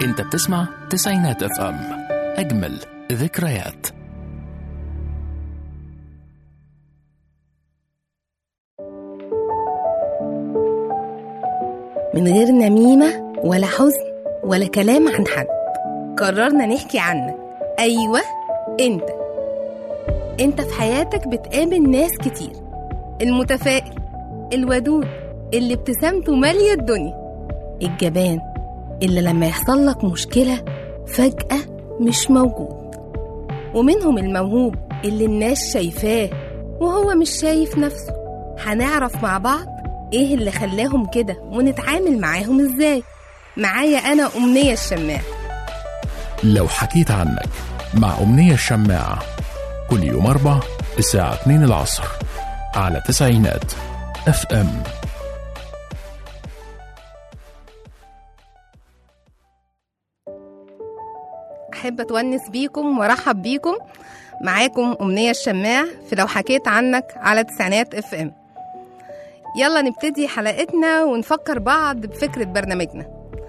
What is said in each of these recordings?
انت بتسمع تسعينات اف ام، اجمل ذكريات. من غير نميمة ولا حزن ولا كلام عن حد، قررنا نحكي عنك. أيوة، انت في حياتك بتقابل ناس كتير، المتفائل، الودود، اللي ابتسامته مالية الدنيا، الجبان اللي لما يحصل لك مشكلة فجأة مش موجود، ومنهم الموهوب اللي الناس شايفاه وهو مش شايف نفسه. هنعرف مع بعض ايه اللي خلاهم كده ونتعامل معاهم ازاي. معايا أنا أمنية الشماع. لو حكيت عنك مع أمنية الشماعة، كل يوم 4 الساعة 2 العصر على تسعينات اف ام. أحب أتونس بيكم وأرحب بيكم. معاكم أمنية الشماع في لو حكيت عنك على تسعينات اف ام. يلا نبتدي حلقتنا ونفكر بعض بفكرة برنامجنا.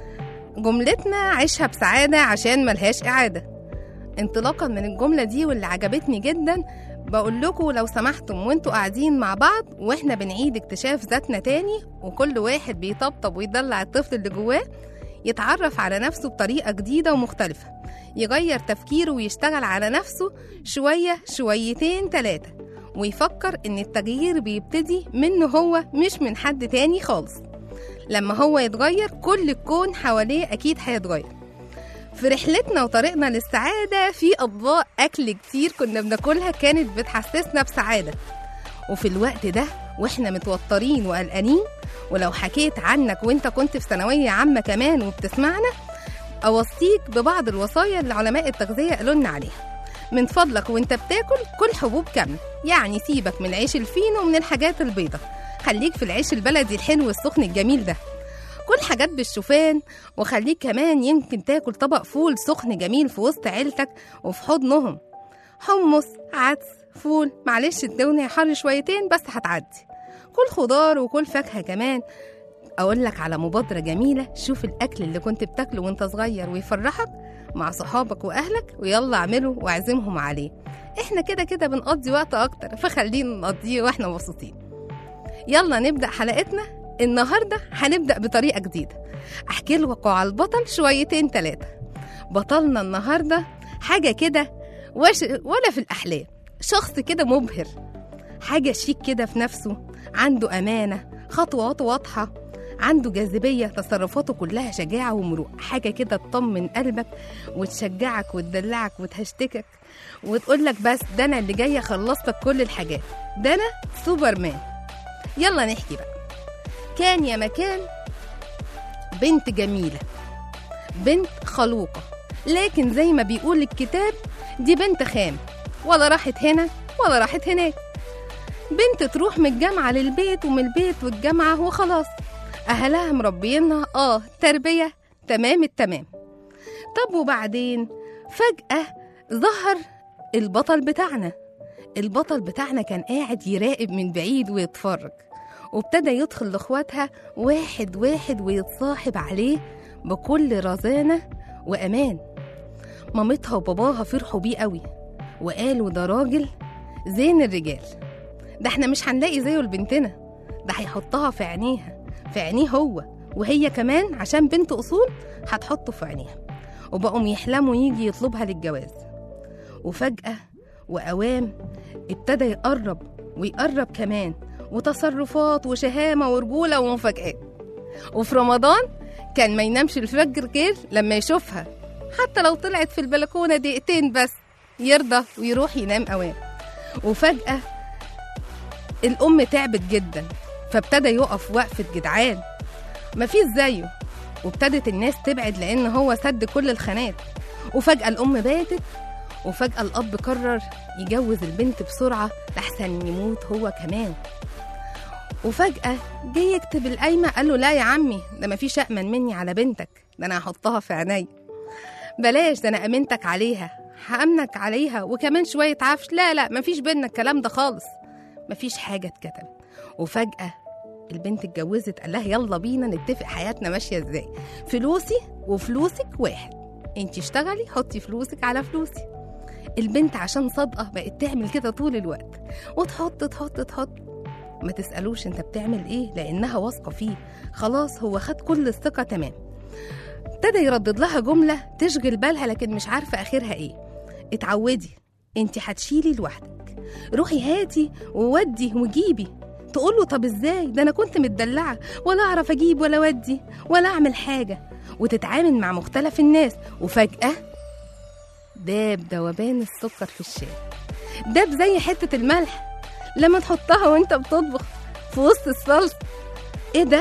جملتنا عيشها بسعادة عشان ملهاش إعادة. انطلاقا من الجملة دي واللي عجبتني جدا، بقول لكم لو سمحتم وانتوا قاعدين مع بعض واحنا بنعيد اكتشاف ذاتنا تاني، وكل واحد بيطبطب ويدلع الطفل اللي جواه، يتعرف على نفسه بطريقة جديدة ومختلفة، يغير تفكيره ويشتغل على نفسه شوية شويتين 3، ويفكر ان التغيير بيبتدي منه هو مش من حد تاني خالص. لما هو يتغير كل الكون حواليه أكيد هيتغير. في رحلتنا وطريقنا للسعادة في أطباق أكل كتير كنا بناكلها كانت بتحسسنا بسعادة، وفي الوقت ده وإحنا متوترين وقلقانين، ولو حكيت عنك وإنت كنت في ثانوية عامة كمان وبتسمعنا، أوصيك ببعض الوصايا اللي علماء التغذية قالوا لنا عليها. من فضلك وإنت بتاكل كل حبوب كاملة، يعني سيبك من العيش الفين ومن الحاجات البيضة، خليك في العيش البلدي الحلو السخن الجميل ده. كل حاجات بالشوفان، وخليك كمان يمكن تاكل طبق فول سخن جميل في وسط عيلتك وفي حضنهم. حمص، عدس، فول، معلش الدنيا حر شويتين بس هتعدي. كل خضار وكل فاكهة كمان. أقول لك على مبادرة جميلة، شوف الأكل اللي كنت بتاكله وانت صغير ويفرحك مع صحابك وأهلك، ويلا اعمله واعزمهم عليه. احنا كده كده بنقضي وقت أكتر، فخلينا نقضيه واحنا مبسوطين. يلا نبدأ حلقتنا النهاردة. هنبدأ بطريقة جديدة، أحكي لكم على البطل شويتين 3. بطلنا النهاردة حاجة كده ولا في الأحلام، شخص كده مبهر، حاجة شيك كده في نفسه، عنده أمانة، خطواته واضحة، عنده جاذبية، تصرفاته كلها شجاعة ومروءة، حاجة كده تطمن قلبك وتشجعك وتدلعك وتهشتكك وتقولك بس ده أنا اللي جاية خلصتك كل الحاجات، ده أنا سوبرمان. يلا نحكي بقى. كان يا مكان بنت جميلة، بنت خلوقة، لكن زي ما بيقول الكتاب دي بنت خام، ولا راحت هنا ولا راحت هناك. بنت تروح من الجامعة للبيت ومن البيت والجامعة وخلاص، أهلها مربينها تربية تمام التمام. طب وبعدين فجأة ظهر البطل بتاعنا. البطل بتاعنا كان قاعد يراقب من بعيد ويتفرج، وابتدى يدخل لاخواتها واحد واحد ويتصاحب عليه بكل رزانة وأمان. مامتها وباباها فرحوا بيه قوي وقالوا ده راجل زين الرجال، ده احنا مش هنلاقي زيه لبنتنا، ده هيحطها في عينيها، في عينيه هو، وهي كمان عشان بنت أصول هتحطه في عينيها. وبقوا يحلموا يجي يطلبها للجواز. وفجأة وأوام ابتدى يقرب ويقرب كمان، وتصرفات وشهامة ورجولة ومفاجآت. وفي رمضان كان ما ينامش الفجر غير لما يشوفها، حتى لو طلعت في البلكونة دقيقتين بس يرضى ويروح ينام أوام. وفجأة الأم تعبت جدا، فابتدى يقف وقفة جدعان مفيش زيه، وابتدت الناس تبعد لأن هو سد كل الخانات. وفجأة الأم باتت، وفجأة الأب قرر يجوز البنت بسرعة لحسن يموت هو كمان. وفجأة جه يكتب القايمة، قال له لا يا عمي، ده مفيش أأمن مني على بنتك، ده أنا هحطها في عيني، بلاش، ده أنا أمنتك عليها، هأمنك عليها وكمان شوية عفش، لا مفيش بينا الكلام ده خالص، مفيش حاجة اتكتب. وفجأة البنت اتجوزت، قال لها يلا بينا نتفق حياتنا ماشية ازاي، فلوسي وفلوسك واحد، انتي اشتغلي حطي فلوسك على فلوسي. البنت عشان صادقة بقت تعمل كده طول الوقت، وتحط تحط تحط. ما تسألوش انت بتعمل ايه، لانها واثقة فيه، خلاص هو خد كل الثقة تمام. ابتدى يردد لها جملة تشغل بالها لكن مش عارفة اخرها ايه. اتعودي، انتي هتشيلي لوحدك، روحي هاتي وودي وجيبي. تقوله طب ازاي، ده انا كنت متدلعة ولا اعرف اجيب ولا ودي ولا اعمل حاجة. وتتعامل مع مختلف الناس، وفجأة داب دوبان السكر في الشاي، داب زي حتة الملح لما تحطها وانت بتطبخ في وسط الصلصة. ايه ده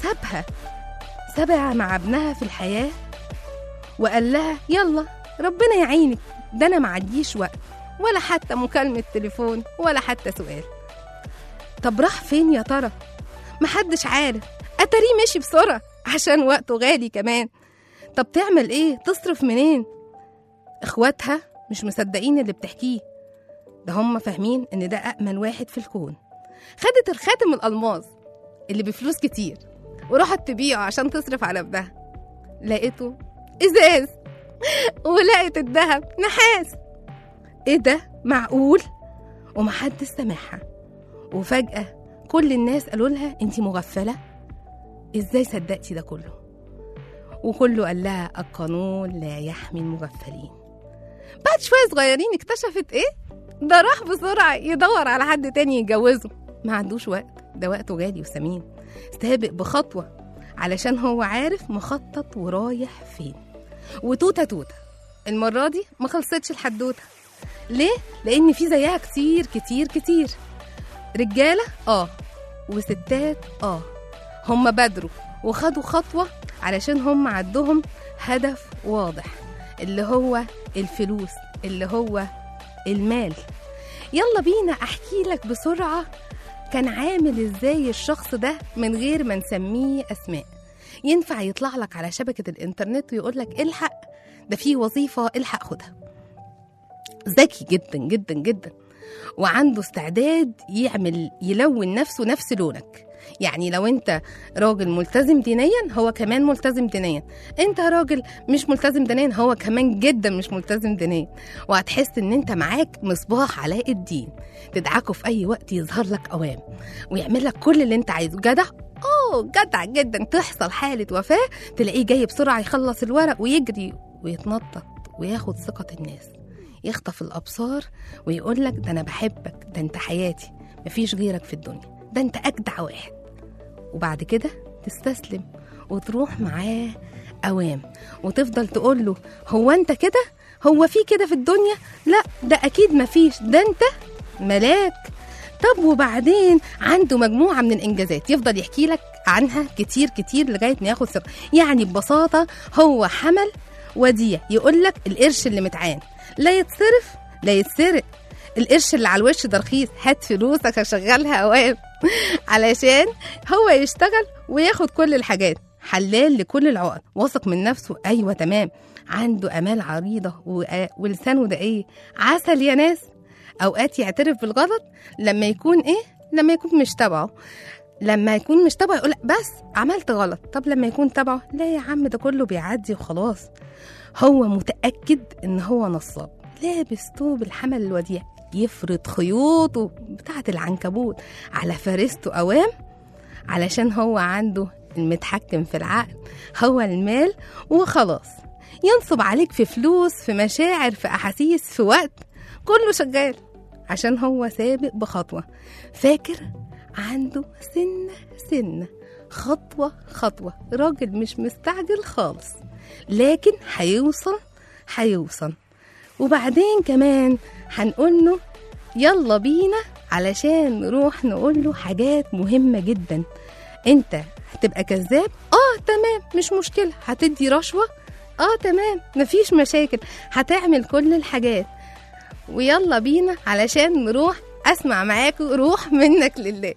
سابها مع ابنها في الحياة، وقال لها يلا ربنا يعينك، ده انا معديش وقت ولا حتى مكالمة تليفون ولا حتى سؤال. طب راح فين يا ترى؟ محدش عارف، اتاريه مشي بسرعة عشان وقته غالي كمان. طب تعمل ايه، تصرف منين؟ اخواتها مش مصدقين اللي بتحكيه، ده هم فاهمين ان ده أأمن واحد في الكون. خدت الخاتم الألماظ اللي بفلوس كتير وراحت تبيعه عشان تصرف على ابنها، لقيته ازاز ولقيت الذهب نحاس. ايه ده معقول؟ ومحدش سامعها. وفجأة كل الناس قالوا لها انتي مغفلة، ازاي صدقتي ده كله؟ وكله قال لها القانون لا يحمي المغفلين. بعد شوية صغيرين اكتشفت ايه؟ ده راح بسرعة يدور على حد تاني يتجوزه، ما عندوش وقت، ده وقته غالي وثمين. سابق بخطوة علشان هو عارف مخطط ورايح فين. وتوتة المرة دي ما خلصتش الحدوتة. ليه؟ لأن في زيها كتير كتير كتير، رجالة وستات هم بدروا وخدوا خطوة علشان هم عندهم هدف واضح، اللي هو الفلوس، اللي هو المال. يلا بينا أحكي لك بسرعة كان عامل إزاي الشخص ده من غير ما نسميه أسماء. ينفع يطلع لك على شبكة الإنترنت ويقول لك الحق ده فيه وظيفة الحق خدها. ذكي جدا جدا جدا، وعنده استعداد يلون نفسه نفس لونك. يعني لو انت راجل ملتزم دينيا هو كمان ملتزم دينيا، انت راجل مش ملتزم دينيا هو كمان جدا مش ملتزم دينيا، وهتحس ان انت معاك مصباح علاء الدين، تدعكه في اي وقت يظهر لك اوام ويعمل لك كل اللي انت عايزه. جدع جدع جدا. تحصل حالة وفاة تلاقيه جاي بسرعة يخلص الورق ويجري ويتنطط وياخد ثقة الناس، يخطف الأبصار ويقول لك ده أنا بحبك، ده أنت حياتي، مفيش غيرك في الدنيا، ده أنت أجدع واحد. وبعد كده تستسلم وتروح معاه أوام وتفضل تقول له هو أنت كده؟ هو في كده في الدنيا؟ لا ده أكيد مفيش، ده أنت ملاك. طب وبعدين عنده مجموعة من الإنجازات يفضل يحكي لك عنها كتير كتير لغاية ما ياخد ثقة. يعني ببساطة هو حمل وديع، يقول لك القرش اللي متعان لا يتصرف لا يتسرق، القرش اللي على الوش ده رخيص، هات فلوسك هشغلها اوام علشان هو يشتغل وياخد كل الحاجات. حلال لكل العقد، واثق من نفسه، ايوه تمام، عنده امال عريضه ولسانه ده ايه عسل يا ناس. اوقات يعترف بالغلط لما يكون لما يكون مش تبعه، لما يكون مش تبعه يقول بس عملت غلط. طب لما يكون تبعه لا يا عم ده كله بيعدي وخلاص. هو متأكد ان هو نصاب، لابس طوب الحمل الوديع، يفرض خيوطه بتاعة العنكبوت على فريسته اوام علشان هو عنده المتحكم في العقل، هو المال وخلاص. ينصب عليك في فلوس، في مشاعر، في احاسيس، في وقت، كله شغال عشان هو سابق بخطوة، فاكر عنده سنة خطوة خطوة، راجل مش مستعجل خالص لكن هيوصل. وبعدين كمان هنقول له يلا بينا علشان نروح نقول له حاجات مهمة جدا. انت هتبقى كذاب؟ تمام مش مشكلة. هتدي رشوة؟ تمام مفيش مشاكل. هتعمل كل الحاجات. ويلا بينا علشان نروح اسمع معاكم روح منك لله.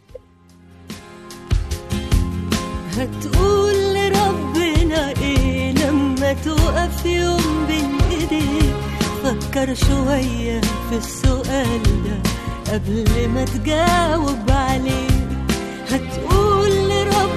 هتقول لربنا ايه لما تقف يوم بين ايديك؟ فكر شوية في السؤال ده قبل ما تجاوب عليه. هتقول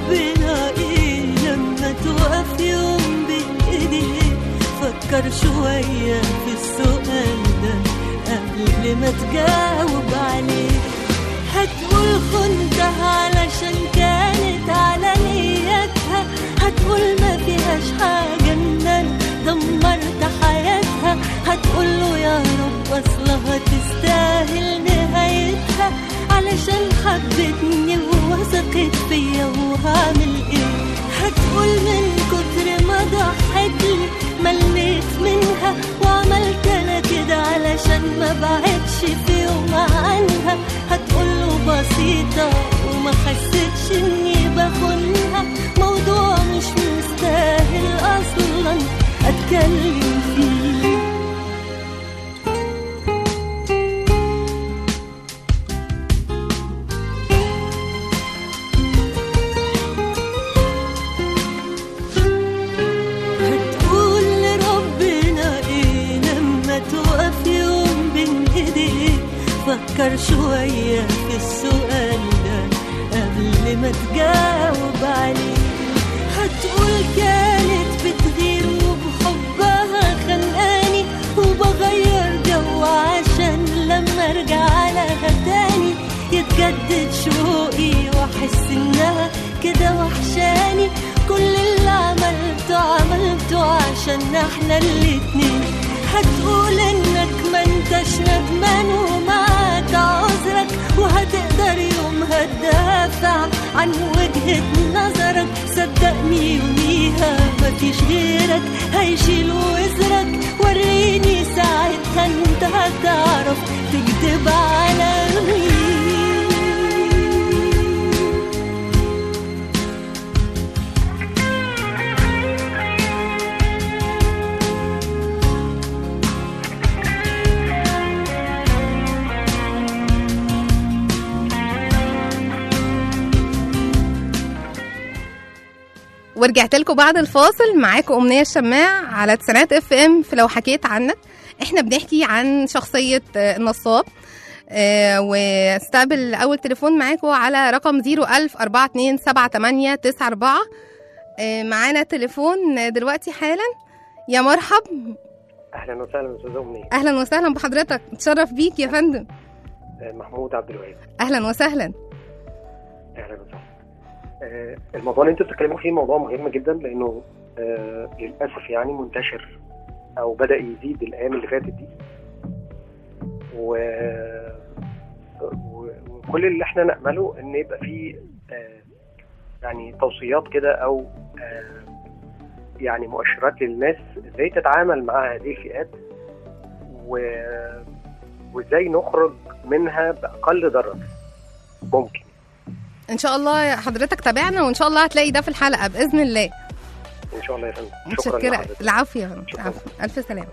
ربنا ايه لما تقف يوم بين ايديه؟ فكر شوية في السؤال ده قبل ما تجاوب عليه. هتقول خنتها علشان كانت على نيتها، هتقول ما فيهاش حاجة ان انا دمرت حياتها، هتقوله يا رب اصلها تستاهل نهايتها علشان حبتني ووثقت فيا وهعمل ايه؟ هتقول من كتر ما ضحت لي مليت منها وعملت انا كده علشان ما بعدش في يوم عنها، هتقوله بسيطة وما حسيتش اني بخونها، موضوع مش مستاهل اصلا اتكلم فيه. هتقول لربنا ايه لما تقف يوم بين ايديه؟ فكر شوية في السؤال ده قبل ما تجاوب عليه. هتقول كانت بتغير وبحبها خلقاني وبغير جو عشان لما ارجع لها تاني يتجدد شوقي واحس انها كده وحشاني. كل اللي عملته عشان احنا الاتنين. هتقول انك ما انتش ندمان ومعاك عذرك وهتقدر يومها تدافع عن وجهة نظرك. صدقني يوميها مفيش غيرك هيشيل وزرك، وريني ساعتها انت هتعرف تكدب على مين. ورجعت لكم بعد الفاصل. معاكم أمنية الشماع على تسعينات اف ام في لو حكيت عنك. احنا بنحكي عن شخصية النصاب. واستقبل أول تليفون معاكم على رقم 010427894. معانا تليفون دلوقتي حالا. يا مرحب. اهلا وسهلا استاذه امنيه. اهلا وسهلا بحضرتك، اتشرف بيك يا فندم. محمود عبد الوهاب. اهلا وسهلا. اهلا وسهلا. الموضوع اللي انتوا بتتكلموا فيه موضوع مهم جدا لانه للاسف يعني منتشر او بدا يزيد الايام اللي فاتت دي، وكل اللي احنا نأمله ان يبقى فيه يعني توصيات كده او يعني مؤشرات للناس ازاي تتعامل مع هذه الفئات وازاي نخرج منها باقل ضرر ممكن. ان شاء الله حضرتك تابعنا وان شاء الله هتلاقي ده في الحلقه باذن الله. ان شاء الله يا فندم. شكرا. العفو يا فندم. الف سلامه.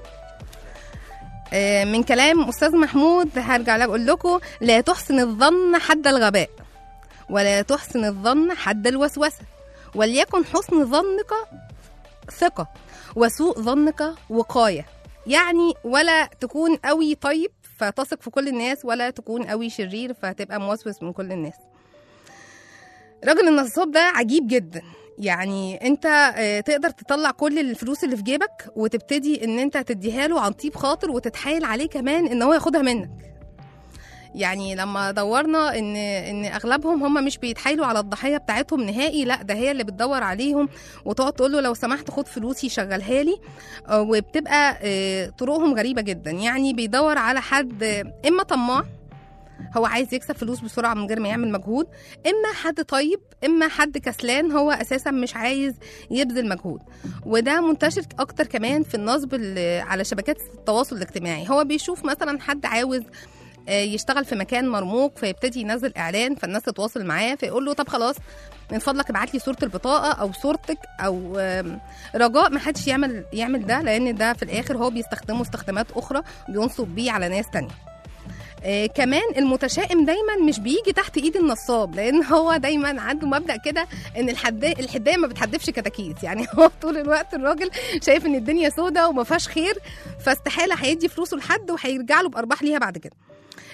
من كلام استاذ محمود هرجع اقول لكم: لا تحسن الظن حد الغباء ولا تحسن الظن حد الوسوسه، وليكن حسن ظنك ثقه وسوء ظنك وقايه. يعني ولا تكون قوي طيب فتثق في كل الناس، ولا تكون قوي شرير فتبقى موسوس من كل الناس. راجل النصاب ده عجيب جدا. يعني انت تقدر تطلع كل الفلوس اللي في جيبك وتبتدي ان انت تديها له عن طيب خاطر وتتحايل عليه كمان ان هو ياخدها منك. يعني لما دورنا ان اغلبهم هم مش بيتحايلوا على الضحيه بتاعتهم نهائي، لا ده هي اللي بتدور عليهم وتقعد تقول له لو سمحت خد فلوسي شغلها لي. وبتبقى طرقهم غريبه جدا. يعني بيدور على حد اما طماع هو عايز يكسب فلوس بسرعه من غير ما يعمل مجهود، اما حد طيب، اما حد كسلان هو اساسا مش عايز يبذل مجهود. وده منتشر اكتر كمان في النصب على شبكات التواصل الاجتماعي. هو بيشوف مثلا حد عاوز يشتغل في مكان مرموق فيبتدي ينزل اعلان فالناس تتواصل معاه فيقول له طب خلاص من فضلك ابعت لي صوره البطاقه او صورتك او رجاء ما حدش يعمل ده، لان ده في الاخر هو بيستخدمه استخدامات اخرى بينصب بيه على ناس تانية. كمان المتشائم دايما مش بيجي تحت ايد النصاب، لان هو دايما عنده مبدأ كده ان الحدايه ما بتحدفش كتاكيت. يعني هو طول الوقت الراجل شايف ان الدنيا سودة وما فيهاش خير، فاستحاله هيدي فلوسه لحد وهيرجع له بارباح ليها بعد كده.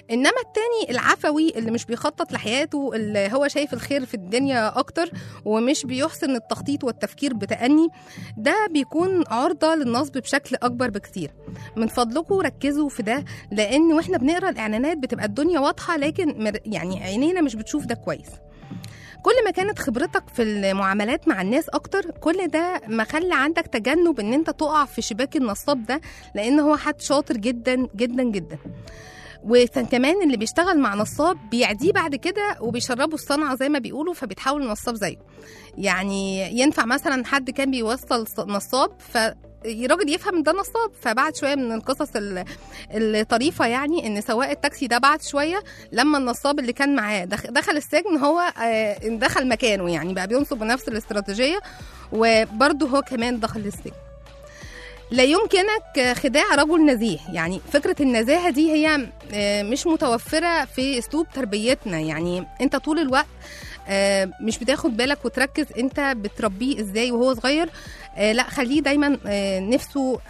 انما التاني العفوي اللي مش بيخطط لحياته، اللي هو شايف الخير في الدنيا اكتر ومش بيحسن التخطيط والتفكير بتأني، ده بيكون عرضة للنصب بشكل اكبر بكتير. من فضلكم ركزوا في ده، لان واحنا بنقرا الاعلانات بتبقى الدنيا واضحة لكن يعني عينينا مش بتشوف ده كويس. كل ما كانت خبرتك في المعاملات مع الناس اكتر، كل ده ما خلى عندك تجنب ان انت تقع في شباك النصاب ده، لان هو حد شاطر جدا جدا جدا. وكمان اللي بيشتغل مع نصاب بيعديه بعد كده وبيشربوا الصنعة زي ما بيقولوا، فبيتحول نصاب زيه. يعني ينفع مثلا حد كان بيوصل نصاب الراجل يفهم ان ده نصاب، فبعد شويه من القصص الطريفه يعني ان سواق التاكسي ده بعد شويه لما النصاب اللي كان معاه دخل السجن، هو دخل مكانه، يعني بقى بينصب بنفس الاستراتيجيه وبرده هو كمان دخل السجن. لا يمكنك خداع رجل نزيه، يعني فكره النزاهه دي هي مش متوفره في اسلوب تربيتنا. يعني انت طول الوقت مش بتاخد بالك وتركز انت بتربيه ازاي وهو صغير. لا، خليه دايما نفسه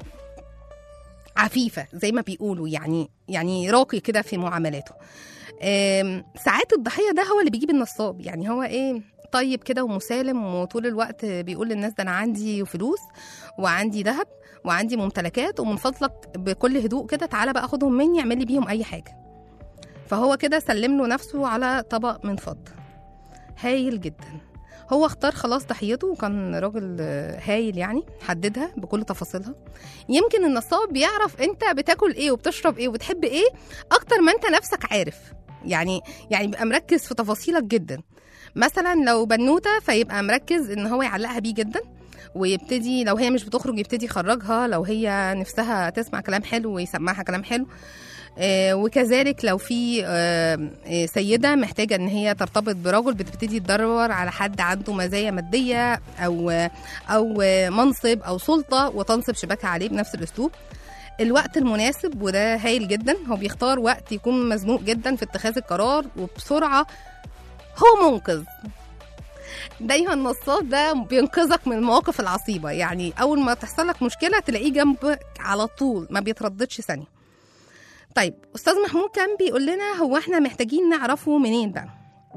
عفيفة زي ما بيقولوا، يعني راقي كده في معاملاته. ساعات الضحية ده هو اللي بيجيب النصاب، يعني هو طيب كده ومسالم وطول الوقت بيقول للناس ده انا عندي فلوس وعندي ذهب وعندي ممتلكات، ومن فضلك بكل هدوء كده تعالى بقى خدهم مني اعمل لي بيهم اي حاجة. فهو كده سلم له نفسه على طبق من فضة. هايل جدا. هو اختار خلاص ضحيته، وكان راجل هايل يعني حددها بكل تفاصيلها. يمكن النصاب بيعرف انت بتاكل ايه وبتشرب ايه وبتحب ايه اكتر ما انت نفسك عارف، يعني بيبقى مركز في تفاصيلك جدا. مثلا لو بنوته فيبقى مركز ان هو يعلقها بيه جدا، ويبتدي لو هي مش بتخرج يبتدي يخرجها، لو هي نفسها تسمع كلام حلو ويسمعها كلام حلو. وكذلك لو في سيدة محتاجة ان هي ترتبط برجل، بتبتدي تدور على حد عنده مزايا مادية او منصب او سلطة وتنصب شباكها عليه بنفس الاسلوب. الوقت المناسب، وده هايل جدا، هو بيختار وقت يكون مزنوق جدا في اتخاذ القرار وبسرعة. هو منقذ دايما. النصاب ده بينقذك من المواقف العصيبة، يعني اول ما تحصل لك مشكلة تلاقيه جنبك على طول، ما بيترددش ثانية. طيب أستاذ محمود كان بيقول لنا هو احنا محتاجين نعرفه منين بقى؟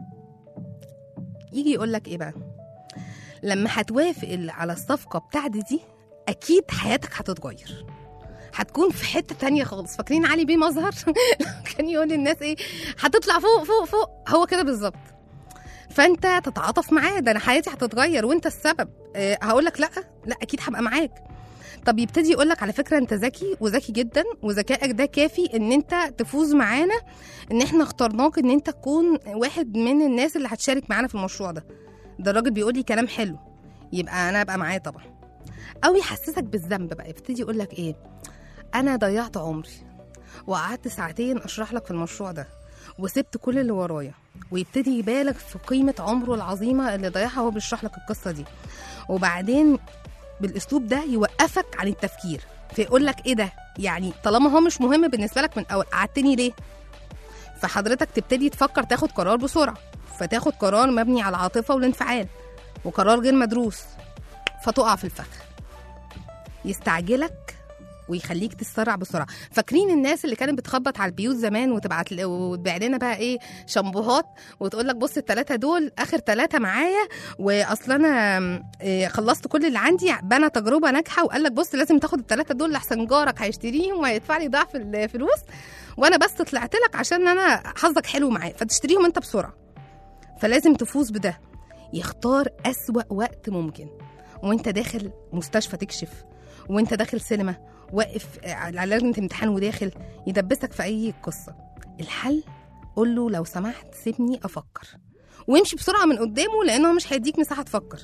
يجي يقول لك ايه بقى؟ لما هتوافق على الصفقة بتاعتي دي أكيد حياتك هتتغير، هتكون في حتة تانية خالص. فاكرين علي بيه مظهر كان يقول للناس هتطلع فوق فوق فوق، هو كده بالظبط. فأنت تتعاطف معاه، ده أنا حياتي هتتغير وأنت السبب. هقول لك لا أكيد هبقى معاك. طب يبتدي يقولك على فكرة انت ذكي وذكي جدا، وذكائك ده كافي ان انت تفوز معانا، ان احنا اخترناك ان انت تكون واحد من الناس اللي هتشارك معانا في المشروع ده. ده الراجل بيقول لي كلام حلو، يبقى انا ابقى معاه طبعا. او يحسسك بالذنب بقى، يبتدي يقولك انا ضيعت عمري وقعدت ساعتين اشرح لك في المشروع ده وسبت كل اللي ورايا، ويبتدي يبالغ في قيمة عمره العظيمة اللي ضيعها وهو بيشرح لك القصة دي. وبعدين بالاسلوب ده يوقفك عن التفكير، فيقول لك ده يعني طالما هو مش مهم بالنسبه لك من اول قعدتني ليه؟ فحضرتك تبتدي تفكر تاخد قرار بسرعه، فتاخد قرار مبني على العاطفه والانفعال وقرار غير مدروس، فتقع في الفخ. يستعجلك ويخليك تسرع بسرعه. فاكرين الناس اللي كانت بتخبط على البيوت زمان وتبيع لنا بقى شامبوهات وتقول لك بص ال3 دول اخر 3 معايا، واصل انا خلصت كل اللي عندي، بنى تجربه ناجحه وقال لك بص لازم تاخد ال3 دول لحسن جارك هيشتريهم وهيدفع لي ضعف الفلوس، وانا بس طلعت لك عشان انا حظك حلو معايا فتشتريهم انت بسرعه. فلازم تفوز بده. يختار اسوأ وقت ممكن، وانت داخل مستشفى تكشف، وانت داخل سينما، واقف على لجنة امتحان وداخل، يدبسك في أي قصة. الحل قول له لو سمحت سيبني أفكر، ويمشي بسرعة من قدامه لأنه مش هيديك مساحة تفكر.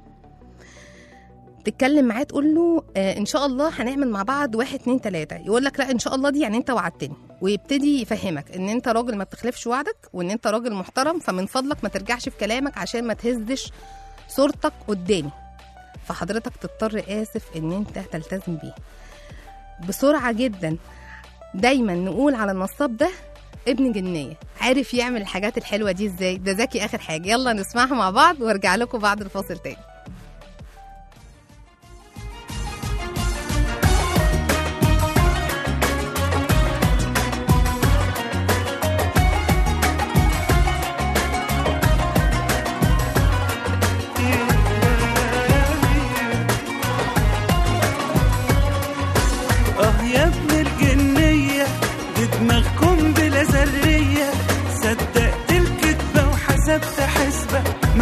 تتكلم معاه تقول له إن شاء الله هنعمل مع بعض 1 2 3، يقول لك لا إن شاء الله دي يعني أنت وعدتني، ويبتدي يفهمك إن أنت راجل ما بتخلفش وعدك وإن أنت راجل محترم، فمن فضلك ما ترجعش في كلامك عشان ما تهزش صورتك قدامي. فحضرتك تضطر آسف إن أنت تلتزم بيه بسرعة جدا. دايما نقول على النصاب ده ابن جنية، عارف يعمل الحاجات الحلوة دي ازاي، ده ذكي آخر حاجة. يلا نسمعها مع بعض وارجع لكم بعد الفاصل تاني.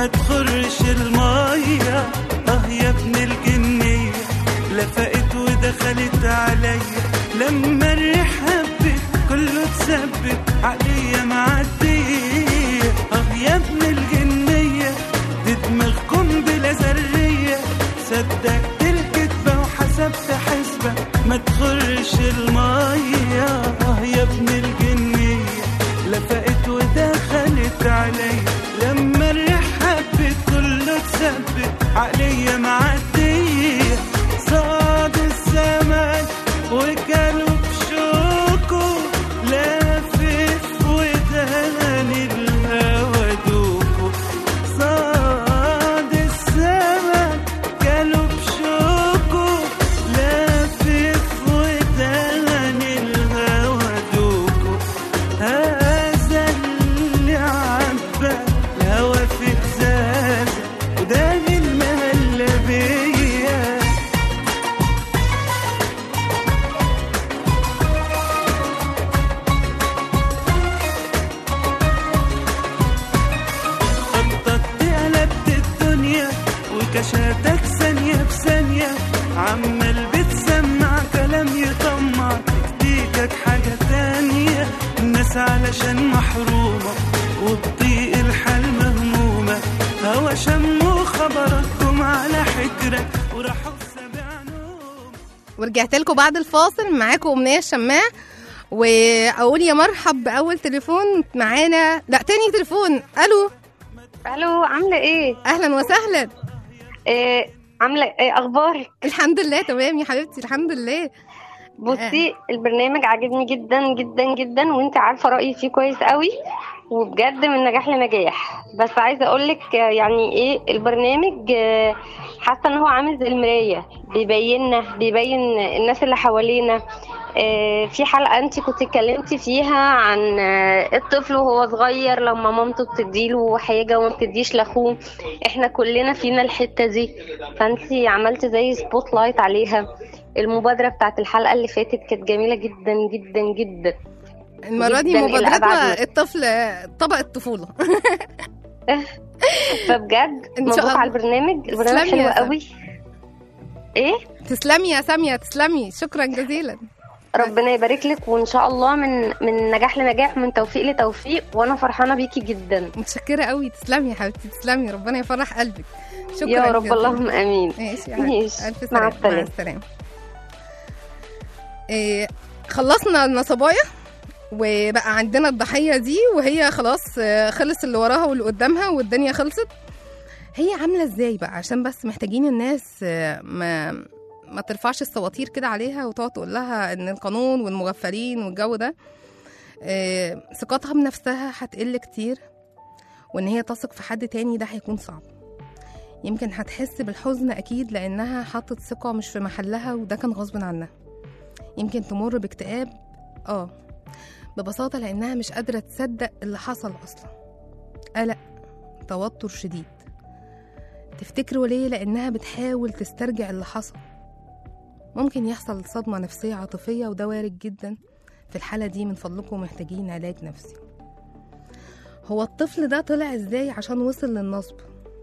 ما تخرش المية. يا ابن الجنية لفقت ودخلت عليا، لما الريح هبت كله تثبت عليا معدية. يا ابن الجنية دي دماغكم بلا ذرية، صدقت الكدبة وحسبت حسبة ما تخرش المية. يا ابن الجنية لفقت ودخلت عليا، لما الريح هبت كله تثبت عليا معدية. صاد السمك وكلوا بشوكه، لافف وداني الهوى دوكه. صاد السمك كلوا بشوكه، لافف وداني الهوى دوكه. هذا اللي عبى الهوى في ازازه وداني المهلبيه. خططت قلبت الدنيا وكشاتك ثانية بثانية، عمال بتسمع كلام يطمع تكتيكك حاجة تانية. الناس علشان محرومة وبطيق الحال مهمومة، هوا شموا خبركم على حجرك وراحوا بسابع نوم. ورجعت لكم بعد الفاصل، معاكم أمنية الشماع. وأقول يا مرحب بأول تليفون معانا، لا تاني تليفون. ألو الو، عامله ايه؟ أهلا وسهلا. عامله ايه؟ اخبارك؟ الحمد لله تمام يا حبيبتي، الحمد لله. بصي البرنامج عاجبني جدا جدا جدا، وانت عارفه رايي فيه كويس قوي، وبجد من نجاح لنجاح. بس عايزه اقول لك يعني ايه البرنامج، حاسه ان هو عامل زي المرايه، بيبين الناس اللي حوالينا. في حلقه انت كنت اتكلمتي فيها عن الطفل وهو صغير لما مامته بتديله حاجه وما بتديش لاخوه. احنا كلنا فينا الحته دي، فانت عملتي زي سبوت لايت عليها. المبادره بتاعت الحلقه اللي فاتت كانت جميله جدا جدا جدا. المرة دي جداً مبادرتنا الطفل طبق الطفولة. فبجد إن شاء مبروك الله. على البرنامج تسلمي حلو يا قوي. ايه، تسلمي يا سامية، تسلمي، شكرا جزيلا. ربنا يبارك لك، وان شاء الله من نجاح لنجاح، من توفيق لتوفيق، وانا فرحانه بيكي جدا. متشكرة قوي، تسلمي يا حبيبتي، تسلمي، ربنا يفرح قلبك. شكرا يا رب، جزيلا. اللهم امين. ماشي يا حبيبتي. ماشي. ألف مع سلامة. مع السلامه. السلامة. خلصنا النصباية وبقى عندنا الضحية دي، وهي خلاص خلص اللي وراها واللي قدامها والدنيا خلصت. هي عاملة ازاي بقى؟ عشان بس محتاجين الناس ما ترفعش السواطير كده عليها وتقعد تقول لها ان القانون والمغفلين والجو ده. ثقتها بنفسها هتقل كتير، وان هي تثق في حد تاني ده هيكون صعب. يمكن هتحس بالحزن اكيد لانها حطت ثقة مش في محلها، وده كان غصب عنها. يمكن تمر باكتئاب، ببساطة لانها مش قادرة تصدق اللي حصل اصلا. قلق، توتر شديد. تفتكروا ليه؟ لانها بتحاول تسترجع اللي حصل. ممكن يحصل صدمة نفسية عاطفية، وده وارد جدا. في الحالة دي من فضلكم محتاجين علاج نفسي. هو الطفل ده طلع ازاي عشان وصل للنصب؟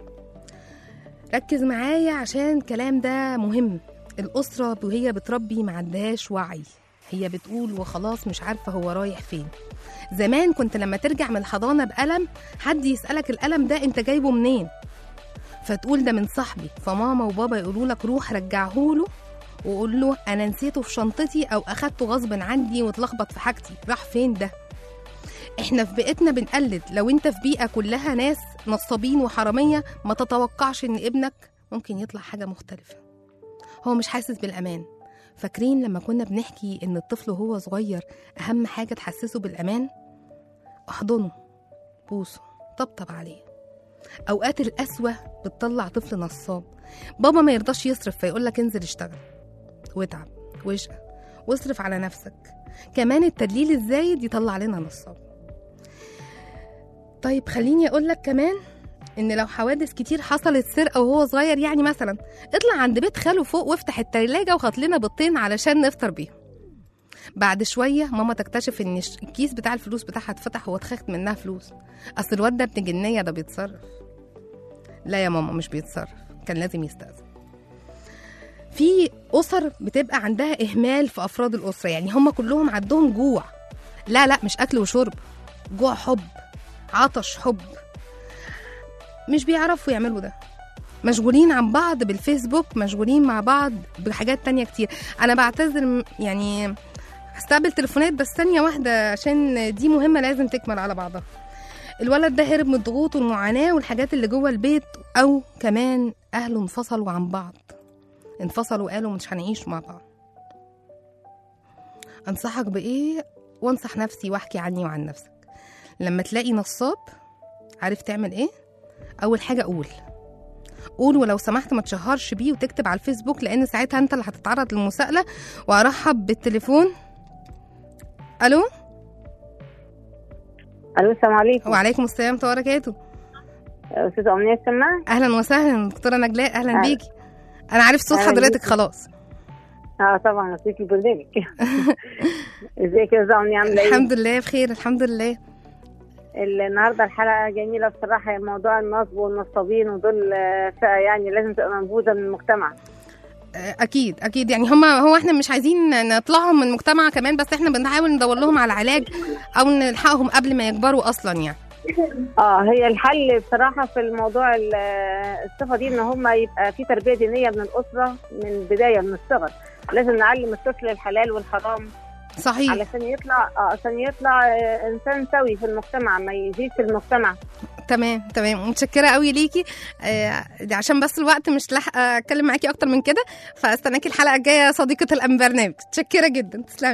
ركز معايا عشان الكلام ده مهم. الأسرة وهي بتربي ما عندهاش وعي، هي بتقول وخلاص مش عارفة هو رايح فين. زمان كنت لما ترجع من الحضانة بقلم، حد يسألك القلم ده انت جايبه منين، فتقول ده من صاحبي، فماما وبابا يقولوا لك روح رجعهوله وقول له انا نسيته في شنطتي او اخدته غصب عني واتلخبط في حاجتي، راح فين ده؟ احنا في بيئتنا بنقلد. لو انت في بيئة كلها ناس نصابين وحرامية، ما تتوقعش ان ابنك ممكن يطلع حاجة مختلفة. هو مش حاسس بالامان. فاكرين لما كنا بنحكي ان الطفل وهو صغير اهم حاجة تحسسه بالامان؟ احضنه، بوسه، طبطب عليه. اوقات القسوة بتطلع طفل نصاب. بابا ما يرضاش يصرف فيقولك انزل اشتغل واتعب واشقى واصرف على نفسك. كمان التدليل الزايد يطلع لنا نصاب. طيب خليني اقولك كمان ان لو حوادث كتير حصلت سرقة وهو صغير، يعني مثلا اطلع عند بيت خاله فوق وافتح التلاجة وخط لنا بيضتين علشان نفطر بيهم. بعد شوية ماما تكتشف ان الكيس بتاع الفلوس بتاعها اتفتح واتخذت منها فلوس. اصل الواد ده ابن جنية، ده بيتصرف. لا يا ماما مش بيتصرف، كان لازم يستأذن. في أسر بتبقى عندها إهمال في أفراد الأسرة، يعني هم كلهم عندهم جوع، لا مش أكل وشرب، جوع حب، عطش حب، مش بيعرفوا يعملوا ده، مشغولين عن بعض بالفيسبوك، مشغولين مع بعض بحاجات تانية كتير. أنا بعتذر يعني هستقبل تليفونات بس ثانية واحدة عشان دي مهمة لازم تكمل على بعضها. الولد ده هرب من الضغوط والمعاناة والحاجات اللي جوه البيت، أو كمان أهله انفصلوا عن بعض، انفصلوا وقالوا مش هنعيش مع بعض. أنصحك بإيه؟ وانصح نفسي واحكي عني وعن نفسك. لما تلاقي نصاب عارف تعمل إيه؟ أول حاجة قول، ولو سمحت ما تشهرش بيه وتكتب على الفيسبوك، لأن ساعتها أنت اللي هتتعرض للمساءلة. وأرحب بالتليفون. ألو السلام عليكم. وعليكم السلام ورحمة الله وبركاته. أستاذة أمنية السماع. أهلا وسهلا دكتورة نجلاء، أهلا بيكي. أنا عارف صوت حضرتك خلاص. طبعا أصدقائي البرنامج. ازيك يا أستاذة أمنية، عاملة إيه؟ الحمد لله بخير الحمد لله. النهارده الحلقة جميلة بصراحة، موضوع النصب والنصابين ودول فئة يعني لازم تبقى منبوذة من المجتمع. اكيد يعني هو احنا مش عايزين نطلعهم من المجتمع كمان، بس احنا بنحاول ندور لهم على علاج او نلحقهم قبل ما يكبروا اصلا يعني. هي الحل بصراحة في الموضوع الصفة دي ان هم يبقى في تربية دينية من الأسرة من بداية من الصغر. لازم نعلم الطفل الحلال والحرام صحيح عشان يطلع انسان سوي في المجتمع، ما يزيد في المجتمع. تمام متشكره قوي ليكي. عشان بس الوقت مش لاحقه اتكلم معاكي اكتر من كده، فاستناكي الحلقه الجايه صديقه البرنامج. متشكره جدا، تسلمي.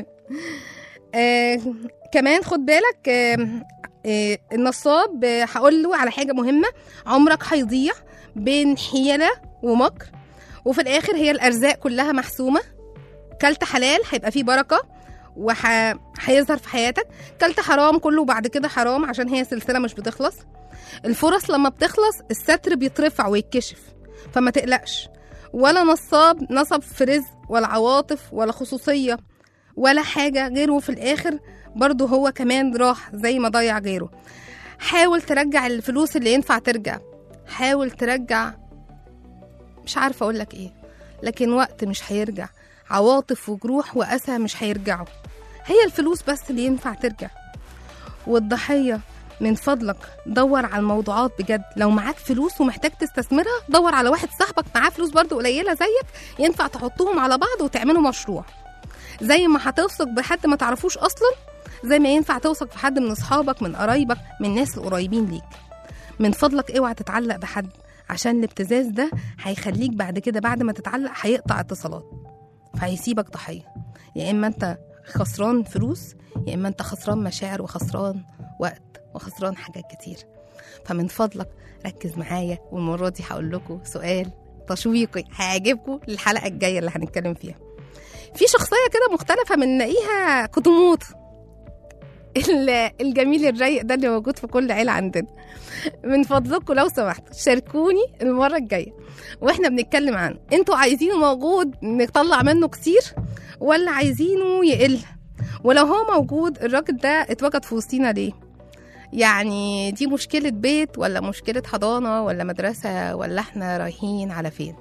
كمان خد بالك النصاب هقول له على حاجه مهمه، عمرك هيضيع بين حيله ومكر، وفي الاخر هي الارزاق كلها محسومه. كلت حلال هيبقى فيه بركه وهيظهر في حياتك، كلت حرام كله بعد كده حرام، عشان هي سلسله مش بتخلص. الفرص لما بتخلص الستر بيترفع ويتكشف، فما تقلقش. ولا نصب في رزق ولا عواطف ولا خصوصيه ولا حاجه غيره، في الاخر برضو هو كمان راح زي ما ضيع غيره. حاول ترجع الفلوس اللي ينفع ترجع، حاول ترجع، مش عارفه اقول لك ايه، لكن وقت مش هيرجع، عواطف وجروح وأسى مش هيرجعوا، هي الفلوس بس اللي ينفع ترجع. والضحية من فضلك دور على الموضوعات بجد. لو معاك فلوس ومحتاج تستثمرها، دور على واحد صاحبك معاه فلوس برضو قليلة زيك، ينفع تحطوهم على بعض وتعملوا مشروع. زي ما هتوثق بحد ما تعرفوش أصلا، زي ما ينفع توثق في حد من أصحابك من قرايبك من الناس القريبين ليك. من فضلك اوعى تتعلق بحد، عشان الابتزاز ده هيخليك بعد كده بعد ما تتعلق هيقطع اتصالات، فهيسيبك ضحية. يا إما أنت خسران فلوس، يا إما أنت خسران مشاعر وخسران وقت وخسران حاجات كتير. فمن فضلك ركز معايا، والمرة دي هقول لكم سؤال تشويقي هيعجبكم للحلقة الجاية اللي هنتكلم فيها. في شخصية كده مختلفة من نلاقيها كتموت، الجميل الرايق ده اللي موجود في كل عيلة عندنا. من فضلكم لو سمحتوا شاركوني المرة الجاية واحنا بنتكلم عنه، انتوا عايزينه موجود نطلع منه كتير ولا عايزينه يقل؟ ولو هو موجود، الراجل ده اتوجد في وسطينا ليه؟ يعني دي مشكلة بيت ولا مشكلة حضانة ولا مدرسة، ولا احنا رايحين على فين؟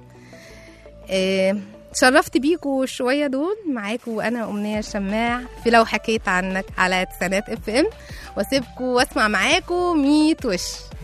شرفت بيكوا شوية دول معاكوا أنا أمنية الشماع في لو حكيت عنك على تسعينات FM، واسيبكوا واسمع معاكوا 100 وش.